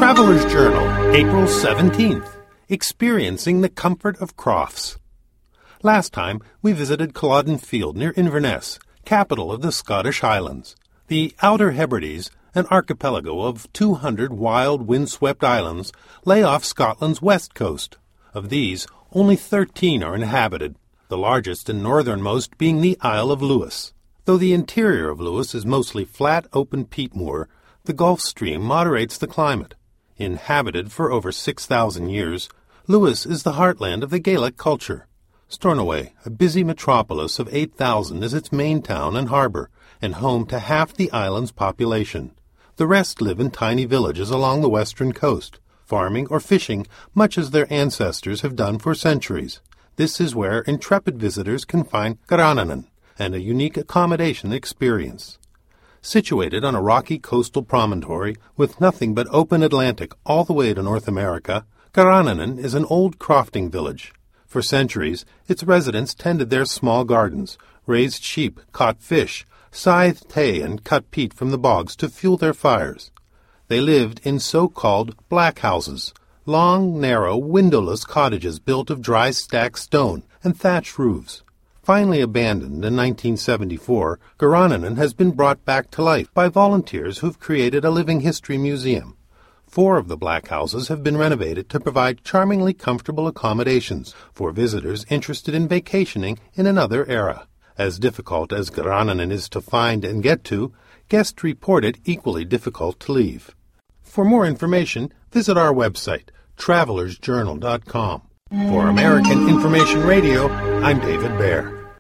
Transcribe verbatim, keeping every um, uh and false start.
Traveler's Journal, April seventeenth. Experiencing the Comfort of Crofts. Last time, we visited Culloden Field near Inverness, capital of the Scottish Highlands. The Outer Hebrides, an archipelago of two hundred wild, windswept islands, lay off Scotland's west coast. Of these, only thirteen are inhabited, the largest and northernmost being the Isle of Lewis. Though the interior of Lewis is mostly flat, open peat moor, the Gulf Stream moderates the climate. Inhabited for over six thousand years, Lewis is the heartland of the Gaelic culture. Stornoway, a busy metropolis of eight thousand, is its main town and harbor, and home to half the island's population. The rest live in tiny villages along the western coast, farming or fishing much as their ancestors have done for centuries. This is where intrepid visitors can find Grannanan, and a unique accommodation experience. Situated on a rocky coastal promontory with nothing but open Atlantic all the way to North America, Grannanan is an old crofting village. For centuries, its residents tended their small gardens, raised sheep, caught fish, scythed hay, and cut peat from the bogs to fuel their fires. They lived in so-called black houses, long, narrow, windowless cottages built of dry stacked stone and thatched roofs. Finally abandoned in nineteen seventy-four, Grannanan has been brought back to life by volunteers who've created a living history museum. Four of the black houses have been renovated to provide charmingly comfortable accommodations for visitors interested in vacationing in another era. As difficult as Grannanan is to find and get to, guests report it equally difficult to leave. For more information, visit our website, travelers journal dot com. For American Information Radio, I'm David Baer.